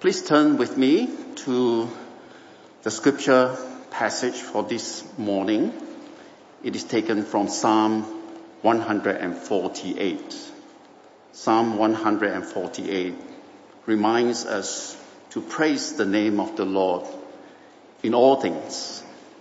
Please turn with me to the scripture passage for this morning. It is taken from Psalm 148. Psalm 148 reminds us to praise the name of the Lord in all things.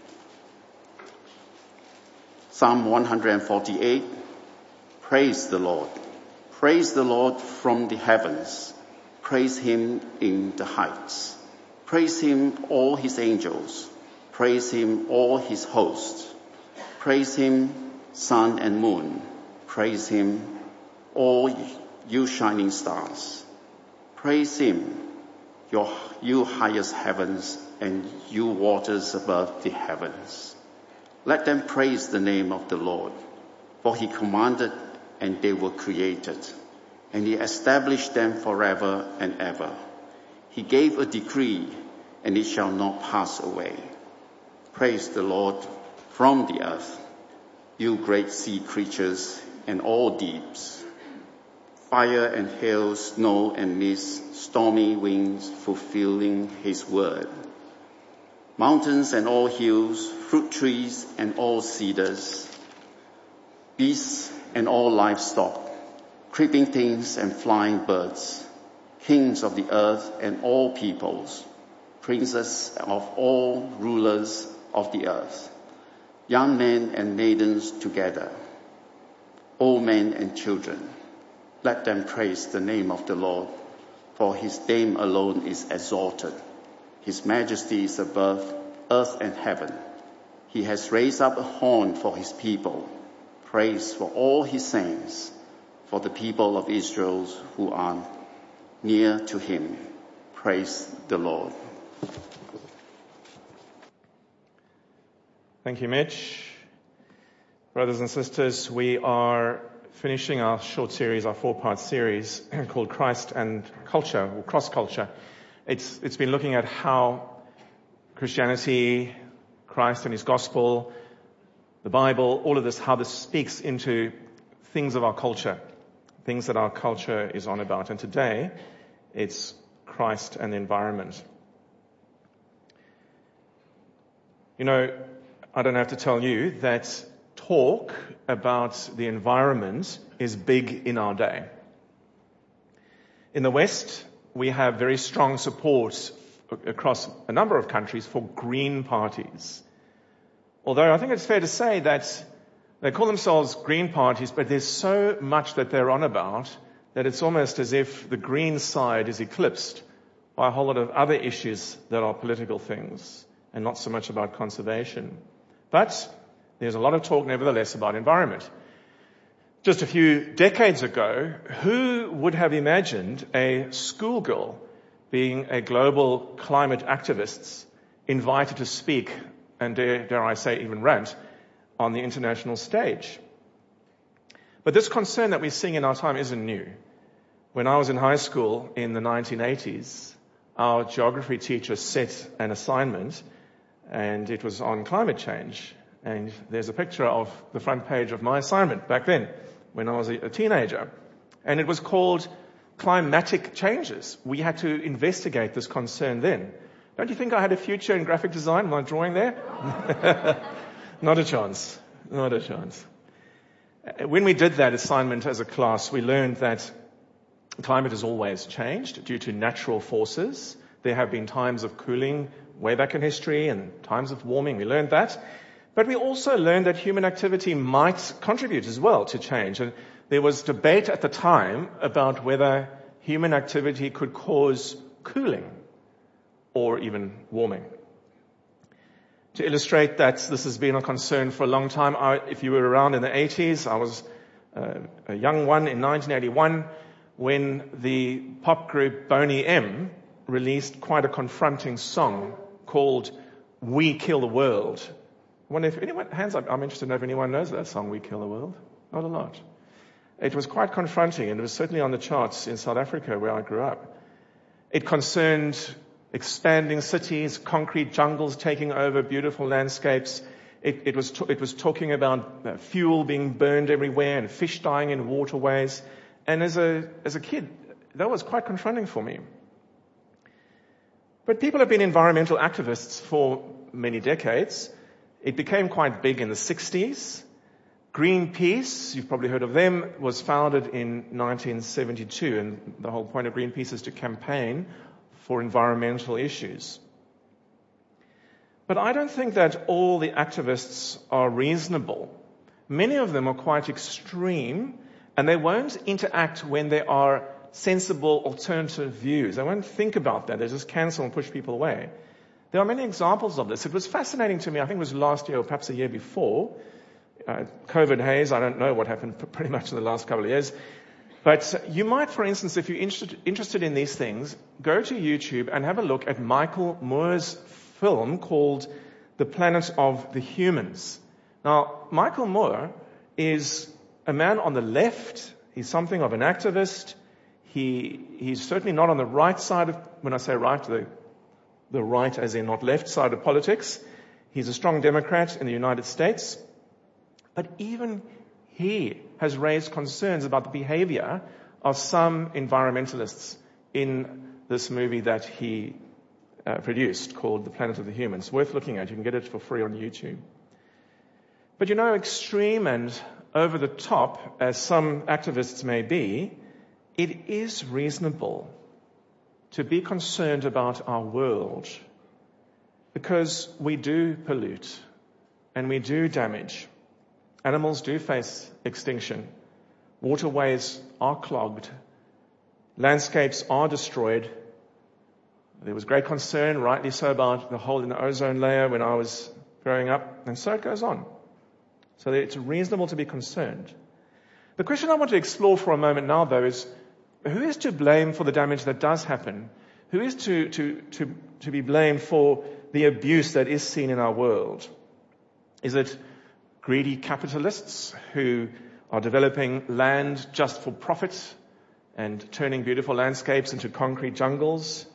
Psalm 148, praise the Lord. Praise the Lord from the heavens. Praise him in the heights. Praise him, all his angels. Praise him, all his hosts. Praise him, sun and moon. Praise him, all you shining stars. Praise him, you highest heavens and you waters above the heavens. Let them praise the name of the Lord, for he commanded and they were created, and he established them forever and ever. He gave a decree, and it shall not pass away. Praise the Lord from the earth, you great sea creatures and all deeps. Fire and hail, snow and mist, stormy winds fulfilling his word. Mountains and all hills, fruit trees and all cedars, beasts and all livestock, creeping things and flying birds, kings of the earth and all peoples, princes of all rulers of the earth, young men and maidens together, old men and children. Let them praise the name of the Lord, for his name alone is exalted. His majesty is above earth and heaven. He has raised up a horn for his people, praise for all his saints, for the people of Israel who are near to him. Praise the Lord. Thank you, Mitch. Brothers and sisters, we are finishing our short series, our 4-part series called Christ and Culture, or Cross Culture. It's been looking at how Christianity, Christ and his gospel, the Bible, all of this, how this speaks into things of our culture, things that our culture is on about. And today, it's Christ and the environment. You know, I don't have to tell you that talk about the environment is big in our day. In the West, we have very strong support across a number of countries for green parties. Although I think it's fair to say that they call themselves green parties, but there's so much that they're on about that it's almost as if the green side is eclipsed by a whole lot of other issues that are political things and not so much about conservation. But there's a lot of talk, nevertheless, about environment. Just a few decades ago, who would have imagined a schoolgirl being a global climate activist invited to speak and dare I say even rant on the international stage? But this concern that we're seeing in our time isn't new. When I was in high school in the 1980s, our geography teacher set an assignment, and it was on climate change. And there's a picture of the front page of my assignment back then, when I was a teenager. And it was called Climatic Changes. We had to investigate this concern then. Don't you think I had a future in graphic design? Am I drawing there? Not a chance. Not a chance. When we did that assignment as a class, we learned that climate has always changed due to natural forces. There have been times of cooling way back in history and times of warming. We learned that. But we also learned that human activity might contribute as well to change. And there was debate at the time about whether human activity could cause cooling or even warming. To illustrate that this has been a concern for a long time, if you were around in the 80s, I was a young one in 1981 when the pop group Boney M released quite a confronting song called We Kill the World. I wonder if anyone, hands up, I'm interested in if anyone knows that song, We Kill the World. Not a lot. It was quite confronting, and it was certainly on the charts in South Africa where I grew up. It concerned expanding cities, concrete jungles taking over beautiful landscapes. It was talking about fuel being burned everywhere and fish dying in waterways. And as a kid, that was quite confronting for me. But people have been environmental activists for many decades. It became quite big in the 60s. Greenpeace, you've probably heard of them, was founded in 1972, and the whole point of Greenpeace is to campaign for environmental issues. But I don't think that all the activists are reasonable. Many of them are quite extreme, and they won't interact when there are sensible alternative views. They won't think about that. They just cancel and push people away. There are many examples of this. It was fascinating to me, I think it was last year or perhaps a year before, COVID haze. I don't know what happened pretty much in the last couple of years. But you might, for instance, if you're interested in these things, go to YouTube and have a look at Michael Moore's film called The Planet of the Humans. Now, Michael Moore is a man on the left. He's something of an activist. He's certainly not on the right side of, when I say right, the right as in not left side of politics. He's a strong Democrat in the United States. But even he has raised concerns about the behavior of some environmentalists in this movie that he produced called The Planet of the Humans. Worth looking at. You can get it for free on YouTube. But you know, extreme and over the top, as some activists may be, it is reasonable to be concerned about our world because we do pollute and we do damage. Animals do face extinction. Waterways are clogged. Landscapes are destroyed. There was great concern, rightly so, about the hole in the ozone layer when I was growing up, and so it goes on. So it's reasonable to be concerned. The question I want to explore for a moment now, though, is who is to blame for the damage that does happen? Who is to be blamed for the abuse that is seen in our world? Is it greedy capitalists who are developing land just for profit and turning beautiful landscapes into concrete jungles?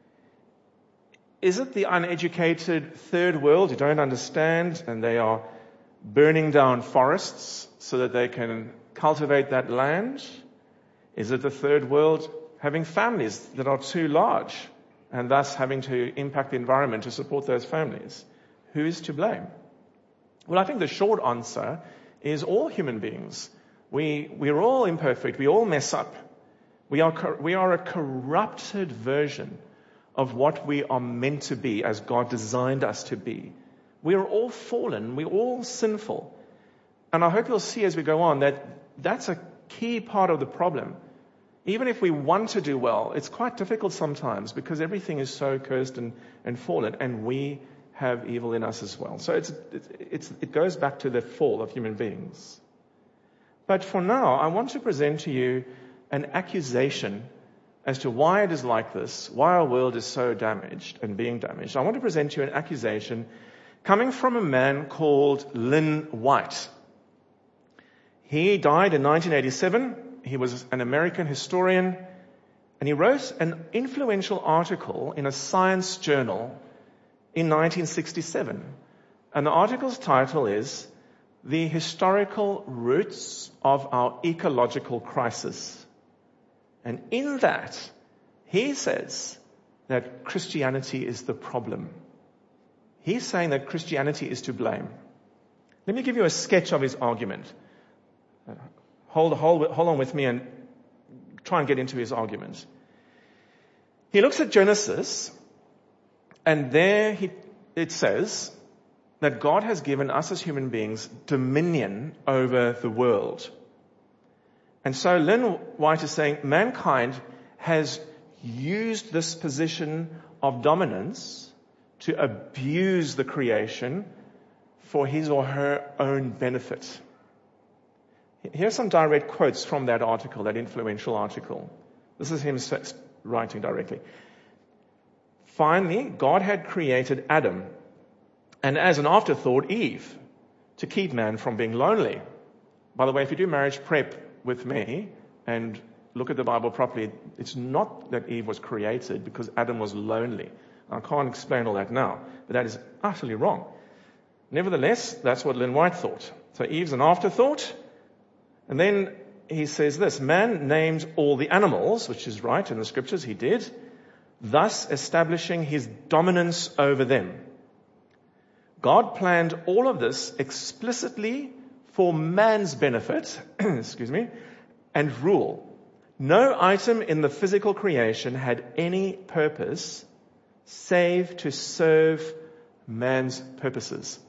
Is it the uneducated third world who don't understand and they are burning down forests so that they can cultivate that land? Is it the third world having families that are too large and thus having to impact the environment to support those families? Who is to blame? Well, I think the short answer is all human beings. We're all imperfect. We all mess up. We are a corrupted version of what we are meant to be as God designed us to be. We are all fallen. We're all sinful. And I hope you'll see as we go on that that's a key part of the problem. Even if we want to do well, it's quite difficult sometimes because everything is so cursed and fallen, and we have evil in us as well. So it goes back to the fall of human beings. But for now, I want to present to you an accusation as to why it is like this, why our world is so damaged and being damaged. I want to present to you an accusation coming from a man called Lynn White. He died in 1987. He was an American historian, and he wrote an influential article in a science journal in 1967. And the article's title is The Historical Roots of Our Ecological Crisis. And in that, he says that Christianity is the problem. He's saying that Christianity is to blame. Let me give you a sketch of his argument. Hold on with me and try and get into his argument. He looks at Genesis, and there it says that God has given us as human beings dominion over the world. And so Lynn White is saying mankind has used this position of dominance to abuse the creation for his or her own benefit. Here are some direct quotes from that article, that influential article. This is him writing directly. Finally, God had created Adam, and as an afterthought, Eve, to keep man from being lonely. By the way, if you do marriage prep with me and look at the Bible properly, it's not that Eve was created because Adam was lonely. I can't explain all that now, but that is utterly wrong. Nevertheless, that's what Lynn White thought. So Eve's an afterthought. And then he says this, man named all the animals, which is right in the scriptures, he did. thus establishing his dominance over them. God planned all of this explicitly for man's benefit, and rule. No item in the physical creation had any purpose save to serve man's purposes.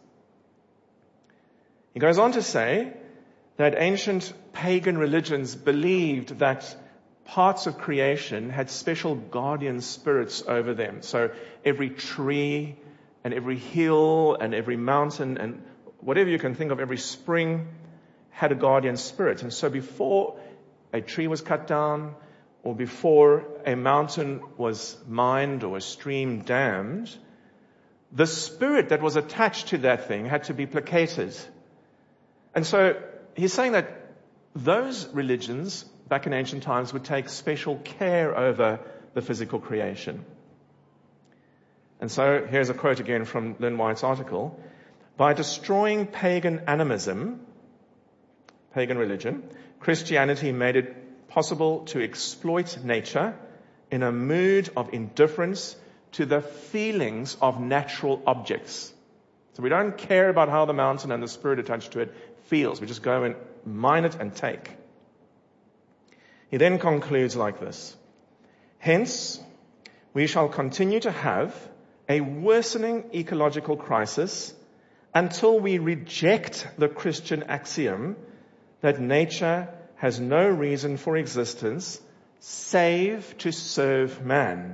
He goes on to say that ancient pagan religions believed that parts of creation had special guardian spirits over them. So every tree and every hill and every mountain and whatever you can think of, every spring had a guardian spirit. And so before a tree was cut down, or before a mountain was mined or a stream dammed, the spirit that was attached to that thing had to be placated. And so he's saying that those religions back in ancient times would take special care over the physical creation. And so here's a quote again from Lynn White's article. By destroying pagan animism, pagan religion, Christianity made it possible to exploit nature in a mood of indifference to the feelings of natural objects. So we don't care about how the mountain and the spirit attached to it feels. We just go and mine it and take. He then concludes like this. Hence, we shall continue to have a worsening ecological crisis until we reject the Christian axiom that nature has no reason for existence save to serve man.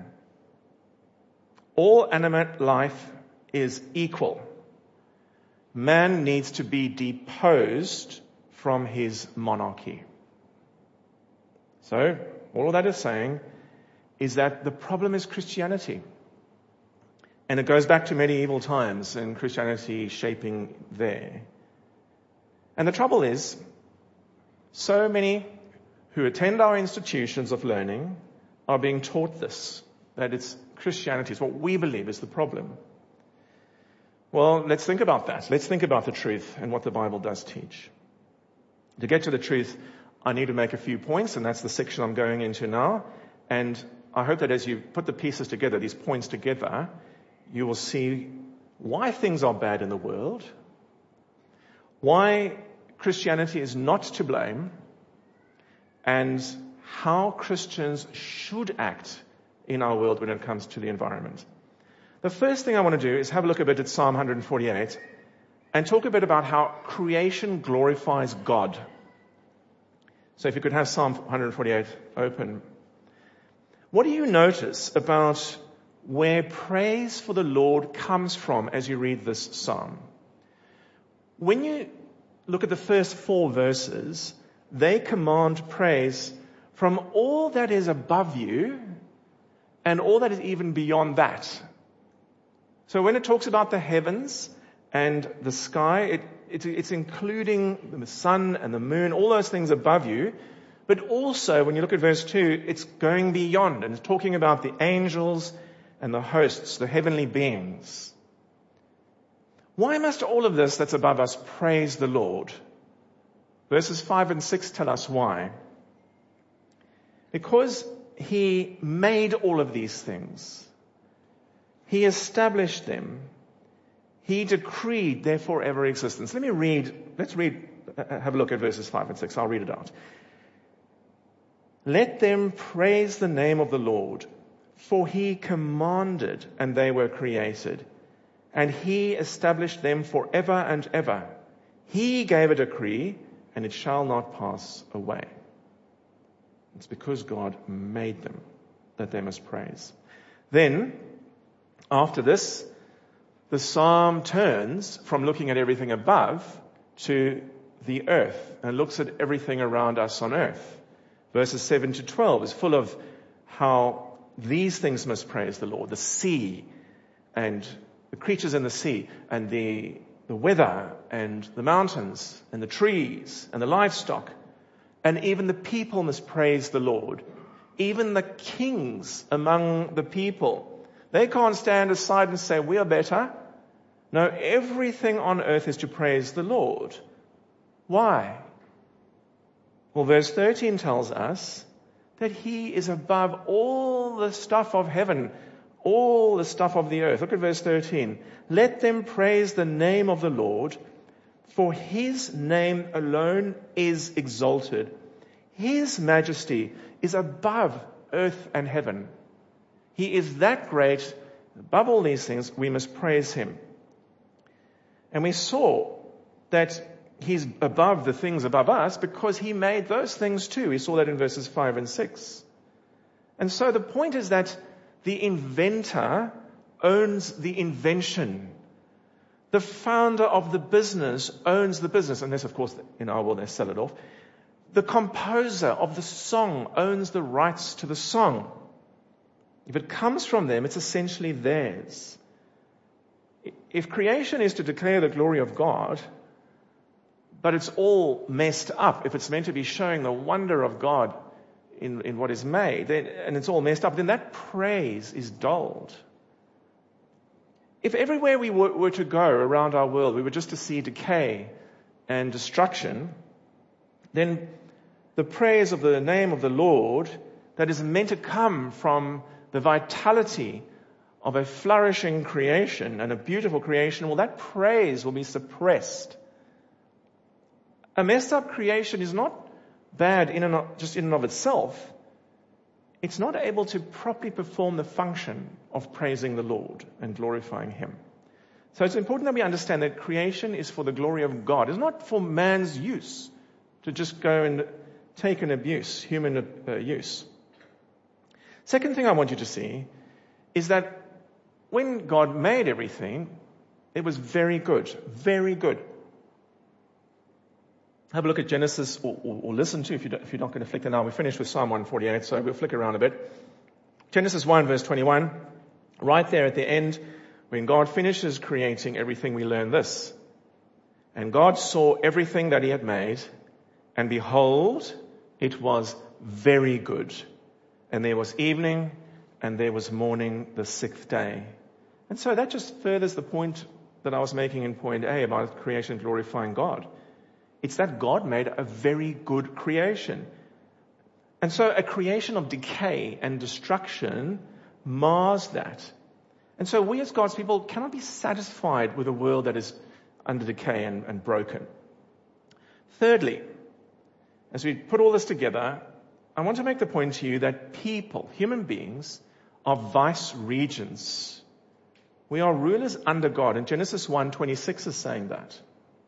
All animate life is equal. Man needs to be deposed from his monarchy. So, all of that is saying is that the problem is Christianity. And it goes back to medieval times and Christianity shaping there. And the trouble is, so many who attend our institutions of learning are being taught this, that it's Christianity, it's what we believe is the problem. Well, let's think about that. Let's think about the truth and what the Bible does teach. To get to the truth, I need to make a few points, and that's the section I'm going into now. And I hope that as you put the pieces together, these points together, you will see why things are bad in the world, why Christianity is not to blame, and how Christians should act in our world when it comes to the environment. The first thing I want to do is have a look a bit at Psalm 148 and talk a bit about how creation glorifies God. So if you could have Psalm 148 open. What do you notice about where praise for the Lord comes from as you read this psalm? When you look at the first 4 verses, they command praise from all that is above you and all that is even beyond that. So when it talks about the heavens and the sky, it's including the sun and the moon, all those things above you. But also, when you look at verse 2, it's going beyond and it's talking about the angels and the hosts, the heavenly beings. Why must all of this that's above us praise the Lord? Verses 5 and 6 tell us why. Because He made all of these things. He established them. He decreed their forever existence. Let's have a look at verses 5 and 6. I'll read it out. Let them praise the name of the Lord, for He commanded and they were created, and He established them forever and ever. He gave a decree, and it shall not pass away. It's because God made them that they must praise. Then, after this, the psalm turns from looking at everything above to the earth and looks at everything around us on earth. Verses 7 to 12 is full of how these things must praise the Lord. The sea and the creatures in the sea and the weather and the mountains and the trees and the livestock. And even the people must praise the Lord. Even the kings among the people. They can't stand aside and say, we are better. No, everything on earth is to praise the Lord. Why? Well, verse 13 tells us that he is above all the stuff of heaven, all the stuff of the earth. Look at verse 13. Let them praise the name of the Lord, for his name alone is exalted. His majesty is above earth and heaven. He is that great. Above all these things, we must praise him. And we saw that he's above the things above us because he made those things too. We saw that in verses 5 and 6. And so the point is that the inventor owns the invention. The founder of the business owns the business, unless, of course, in our world they sell it off. The composer of the song owns the rights to the song. If it comes from them, it's essentially theirs. If creation is to declare the glory of God, but it's all messed up, if it's meant to be showing the wonder of God in what is made, and it's all messed up, then that praise is dulled. If everywhere we were to go around our world, we were just to see decay and destruction, then the praise of the name of the Lord that is meant to come from the vitality of a flourishing creation and a beautiful creation, well, that praise will be suppressed. A messed up creation is not bad just in and of itself. It's not able to properly perform the function of praising the Lord and glorifying him. So it's important that we understand that creation is for the glory of God. It's not for man's use, to just go and take an abuse, human use. Second thing I want you to see is that when God made everything, it was very good, very good. Have a look at Genesis, or listen to, if you're not going to flick there now. We finished with Psalm 148, so we'll flick around a bit. Genesis 1, verse 21, right there at the end, when God finishes creating everything, we learn this. And God saw everything that he had made, and behold, it was very good. And there was evening, and there was morning the sixth day. And so that just furthers the point that I was making in point A about creation glorifying God. It's that God made a very good creation. And so a creation of decay and destruction mars that. And so we as God's people cannot be satisfied with a world that is under decay and broken. Thirdly, as we put all this together, I want to make the point to you that people, human beings, are vice regents. We are rulers under God. And Genesis 1:26 is saying that.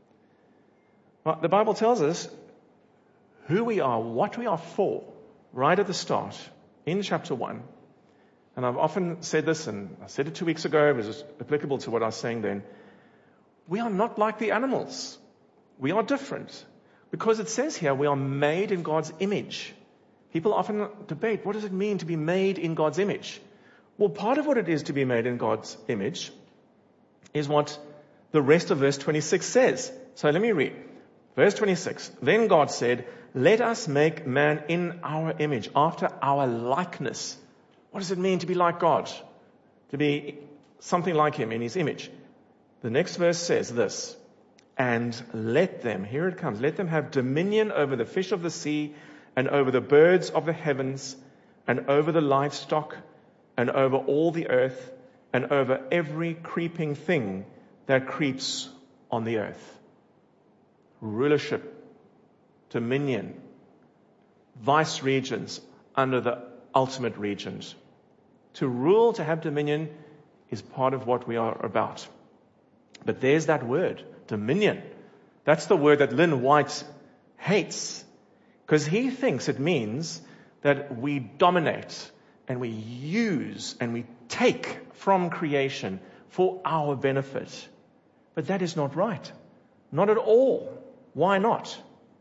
Well, the Bible tells us who we are, what we are for, right at the start, in chapter 1. And I've often said this, and I said it 2 weeks ago, it was applicable to what I was saying then. We are not like the animals. We are different. Because it says here, we are made in God's image. People often debate, what does it mean to be made in God's image? Well, part of what it is to be made in God's image is what the rest of verse 26 says. So let me read. Verse 26, then God said, let us make man in our image, after our likeness. What does it mean to be like God? To be something like him in his image. The next verse says this, and let them, here it comes, let them have dominion over the fish of the sea, and over the birds of the heavens, and over the livestock, and over all the earth, and over every creeping thing that creeps on the earth. Rulership, dominion, vice regents under the ultimate regent. To rule, to have dominion, is part of what we are about. But there's that word, dominion. That's the word that Lynn White hates, because he thinks it means that we dominate and we use and we take from creation for our benefit. But that is not right. Not at all. Why not?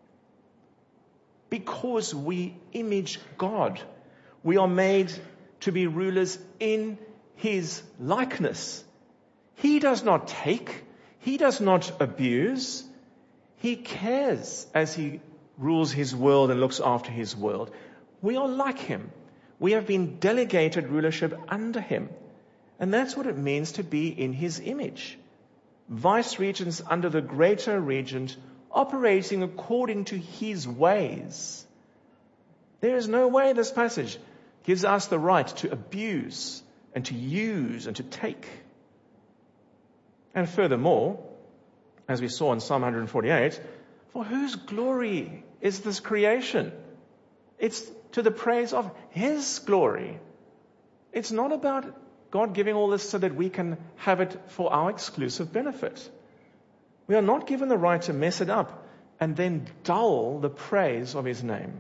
Because we image God. We are made to be rulers in his likeness. He does not take. He does not abuse. He cares as he rules his world and looks after his world. We are like him. We have been delegated rulership under him. And that's what it means to be in his image. Vice regents under the greater regent, operating according to his ways. There is no way this passage gives us the right to abuse and to use and to take. And furthermore, as we saw in Psalm 148, for whose glory is this creation? It's to the praise of His glory. It's not about God giving all this so that we can have it for our exclusive benefit. We are not given the right to mess it up and then dull the praise of His name.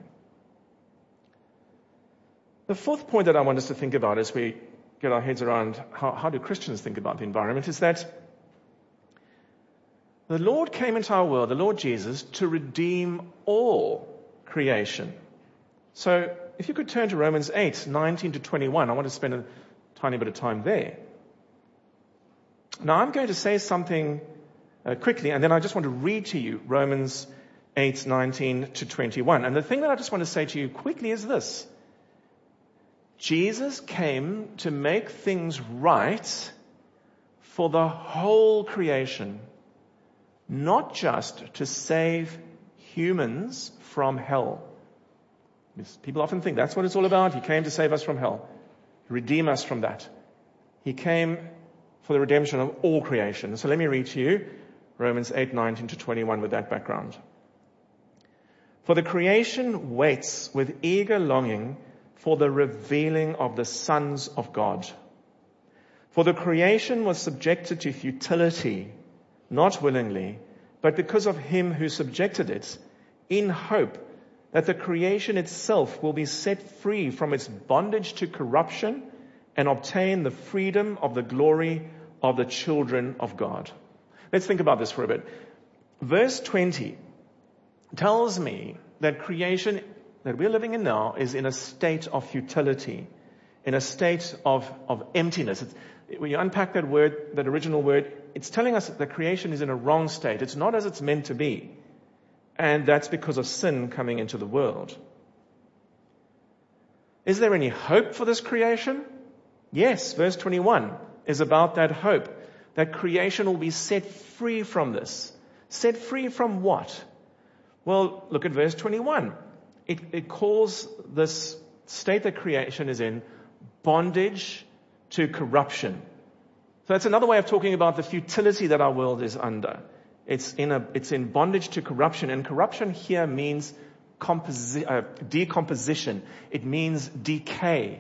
The fourth point that I want us to think about as we get our heads around how do Christians think about the environment is that the Lord came into our world, the Lord Jesus, to redeem all creation. So if you could turn to Romans 8, 19 to 21, I want to spend a tiny bit of time there. Now I'm going to say something quickly, and then I just want to read to you Romans 8, 19 to 21. And the thing that I just want to say to you quickly is this. Jesus came to make things right for the whole creation, not just to save humans from hell. People often think that's what it's all about. He came to save us from hell, redeem us from that. He came for the redemption of all creation. So let me read to you Romans 8, 19 to 21 with that background. For the creation waits with eager longing for the revealing of the sons of God. For the creation was subjected to futility, not willingly, but because of Him who subjected it, in hope that the creation itself will be set free from its bondage to corruption and obtain the freedom of the glory of the children of God. Let's think about this for a bit. Verse 20 tells me that creation that we're living in now is in a state of futility, in a state of emptiness. When you unpack that word, that original word, it's telling us that creation is in a wrong state. It's not as it's meant to be. And that's because of sin coming into the world. Is there any hope for this creation? Yes, verse 21 is about that hope, that creation will be set free from this. Set free from what? Well, look at verse 21. It calls this state that creation is in bondage to corruption. So that's another way of talking about the futility that our world is under. It's in bondage to corruption, and corruption here means decomposition. It means decay.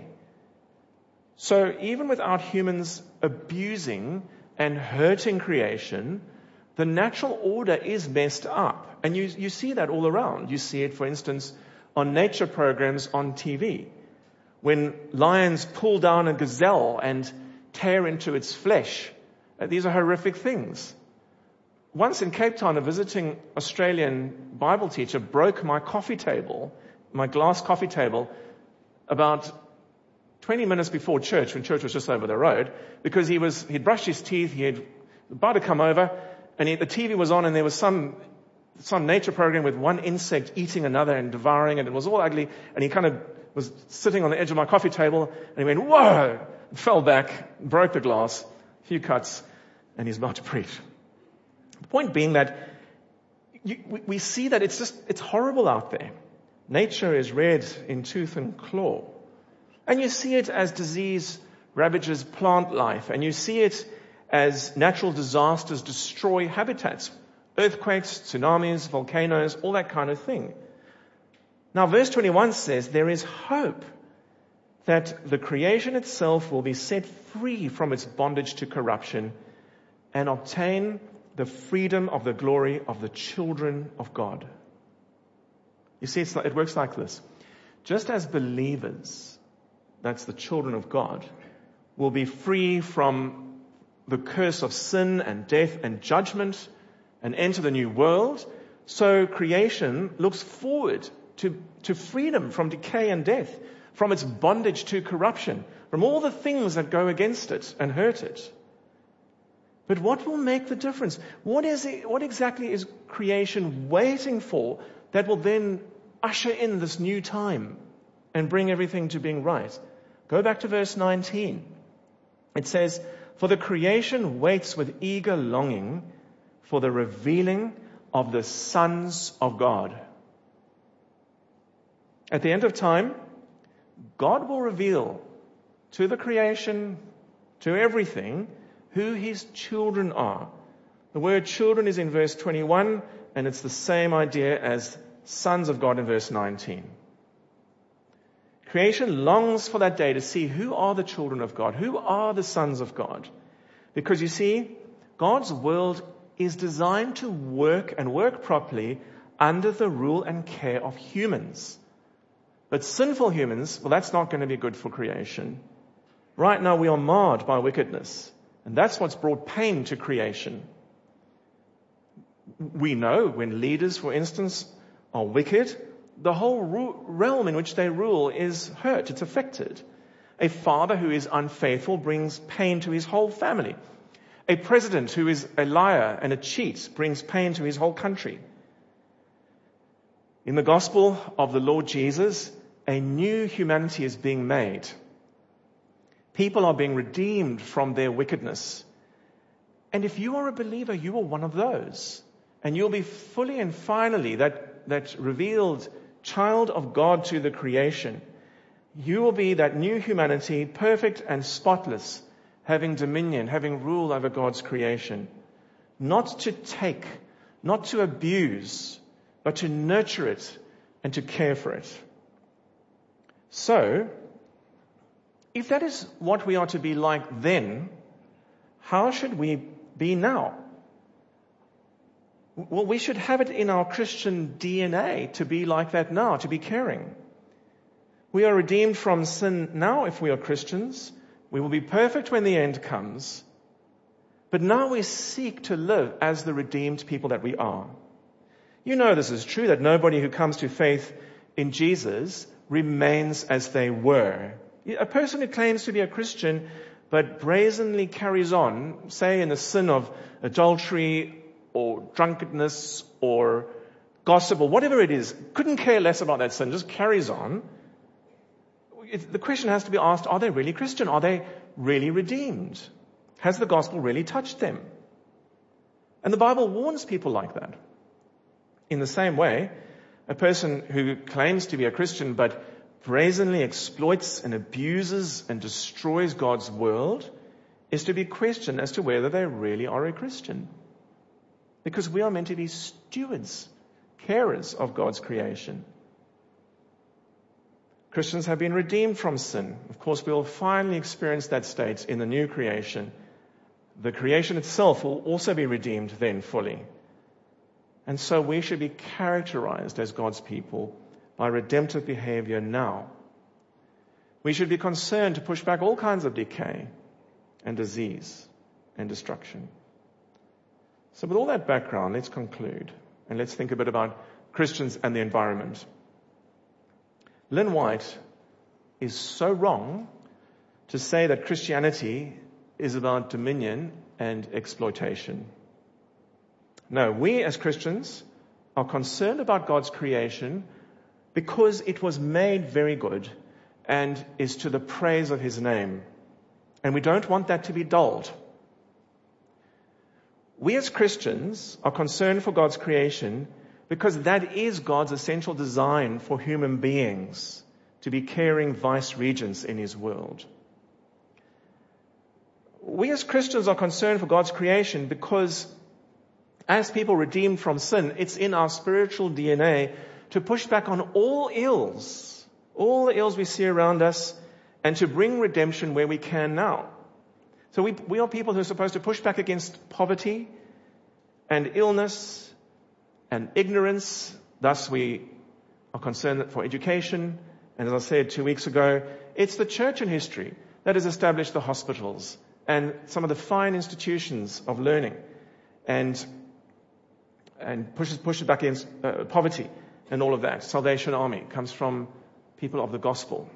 So even without humans abusing and hurting creation, the natural order is messed up. And you see that all around. You see it, for instance, on nature programs on TV. When lions pull down a gazelle and tear into its flesh. These are horrific things. Once in Cape Town, a visiting Australian Bible teacher broke my coffee table, my glass coffee table, about 20 minutes before church, when church was just over the road, because he'd brushed his teeth, he had about to come over, and the TV was on, and there was some nature program with one insect eating another and devouring it. It was all ugly, and he kind of was sitting on the edge of my coffee table, and he went, whoa, fell back, broke the glass, a few cuts, and he's about to preach. The point being that we see that it's horrible out there. Nature is red in tooth and claw. And you see it as disease ravages plant life, and you see it as natural disasters destroy habitats, earthquakes, tsunamis, volcanoes, all that kind of thing. Now, verse 21 says there is hope that the creation itself will be set free from its bondage to corruption and obtain the freedom of the glory of the children of God. You see, it works like this. Just as believers, that's the children of God, will be free from the curse of sin and death and judgment and enter the new world, so creation looks forward to freedom from decay and death, from its bondage to corruption, from all the things that go against it and hurt it. But what will make the difference? What exactly is creation waiting for that will then usher in this new time and bring everything to being right? Go back to verse 19. It says, for the creation waits with eager longing for the revealing of the sons of God. At the end of time, God will reveal to the creation, to everything, who his children are. The word children is in verse 21, and it's the same idea as sons of God in verse 19. Creation longs for that day to see who are the children of God, who are the sons of God. Because you see, God's world is designed to work and work properly under the rule and care of humans. But sinful humans, well, that's not going to be good for creation. Right now we are marred by wickedness, and that's what's brought pain to creation. We know when leaders, for instance, are wicked, the whole realm in which they rule is hurt, it's affected. A father who is unfaithful brings pain to his whole family. A president who is a liar and a cheat brings pain to his whole country. In the gospel of the Lord Jesus, a new humanity is being made. People are being redeemed from their wickedness. And if you are a believer, you are one of those. And you'll be fully and finally that revealed child of God to the creation. You will be that new humanity, perfect and spotless, having dominion, having rule over God's creation. Not to take, not to abuse, but to nurture it and to care for it. So, if that is what we are to be like then, how should we be now? Well, we should have it in our Christian DNA to be like that now, to be caring. We are redeemed from sin now if we are Christians. We will be perfect when the end comes. But now we seek to live as the redeemed people that we are. You know this is true, that nobody who comes to faith in Jesus remains as they were. A person who claims to be a Christian but brazenly carries on, say in the sin of adultery or drunkenness or gossip or whatever it is, couldn't care less about that sin, just carries on. The question has to be asked, are they really Christian? Are they really redeemed? Has the gospel really touched them? And the Bible warns people like that. In the same way, a person who claims to be a Christian but brazenly exploits and abuses and destroys God's world is to be questioned as to whether they really are a Christian. Because we are meant to be stewards, carers of God's creation. Christians have been redeemed from sin. Of course, we will finally experience that state in the new creation. The creation itself will also be redeemed then fully. And so we should be characterized as God's people by redemptive behavior now. We should be concerned to push back all kinds of decay and disease and destruction. So with all that background, let's conclude and let's think a bit about Christians and the environment. Lynn White is so wrong to say that Christianity is about dominion and exploitation. No, we as Christians are concerned about God's creation because it was made very good and is to the praise of His name. And we don't want that to be dulled. We as Christians are concerned for God's creation because that is God's essential design for human beings, to be caring vice regents in His world. We as Christians are concerned for God's creation because as people redeemed from sin, it's in our spiritual DNA to push back on all the ills we see around us, and to bring redemption where we can now. So we are people who are supposed to push back against poverty and illness and ignorance. Thus we are concerned for education. And as I said 2 weeks ago, it's the church in history that has established the hospitals and some of the fine institutions of learning and pushes back against poverty and all of that. Salvation Army comes from people of the gospel.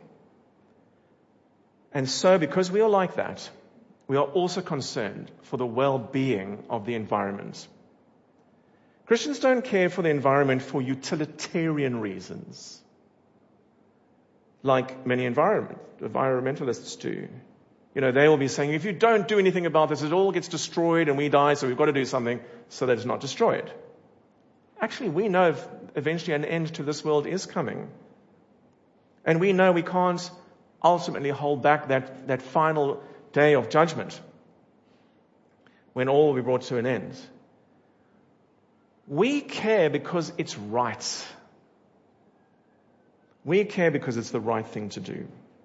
And so because we are like that, we are also concerned for the well-being of the environment. Christians don't care for the environment for utilitarian reasons, like many environmentalists do. You know, they will be saying, if you don't do anything about this, it all gets destroyed and we die, so we've got to do something so that it's not destroyed. Actually, we know eventually an end to this world is coming. And we know we can't ultimately hold back that final day of judgment when all will be brought to an end. We care because it's right. We care because it's the right thing to do.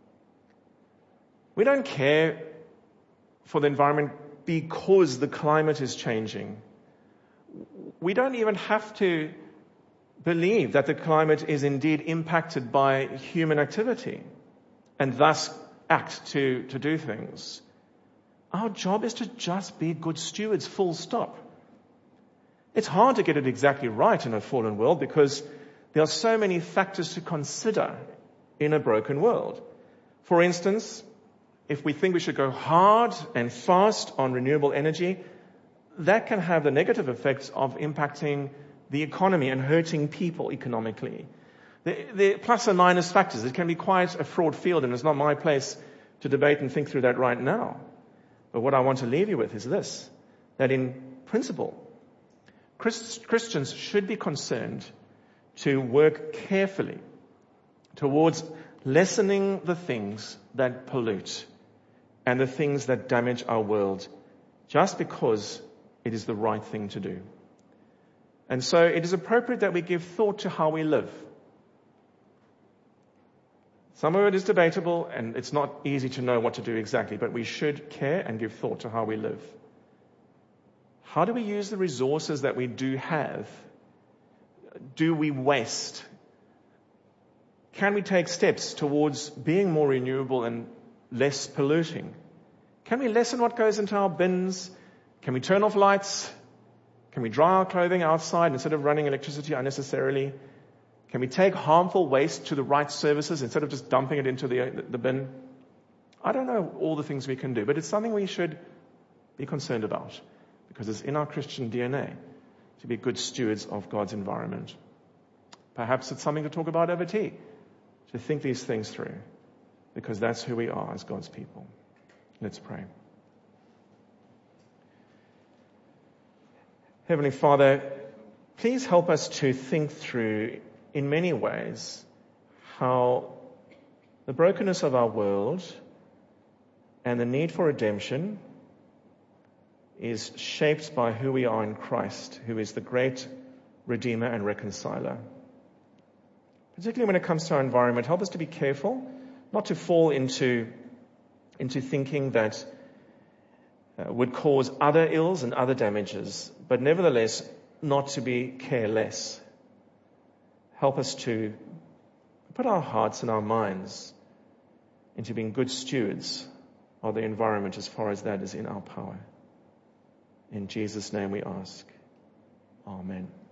We don't care for the environment because the climate is changing. We don't even have to believe that the climate is indeed impacted by human activity and thus act to do things. Our job is to just be good stewards, full stop. It's hard to get it exactly right in a fallen world because there are so many factors to consider in a broken world. For instance, if we think we should go hard and fast on renewable energy, that can have the negative effects of impacting the economy and hurting people economically. The plus and minus factors, it can be quite a fraught field, and it's not my place to debate and think through that right now. But what I want to leave you with is this, that in principle, Christians should be concerned to work carefully towards lessening the things that pollute and the things that damage our world just because it is the right thing to do. And so it is appropriate that we give thought to how we live. Some of it is debatable and it's not easy to know what to do exactly, but we should care and give thought to how we live. How do we use the resources that we do have? Do we waste? Can we take steps towards being more renewable and less polluting? Can we lessen what goes into our bins? Can we turn off lights? Can we dry our clothing outside instead of running electricity unnecessarily? Can we take harmful waste to the right services instead of just dumping it into the bin? I don't know all the things we can do, but it's something we should be concerned about because it's in our Christian DNA to be good stewards of God's environment. Perhaps it's something to talk about over tea, to think these things through, because that's who we are as God's people. Let's pray. Heavenly Father, please help us to think through in many ways how the brokenness of our world and the need for redemption is shaped by who we are in Christ, who is the great Redeemer and Reconciler. Particularly when it comes to our environment, help us to be careful, not to fall into thinking that would cause other ills and other damages, but nevertheless not to be careless. Help us to put our hearts and our minds into being good stewards of the environment as far as that is in our power. In Jesus' name we ask. Amen.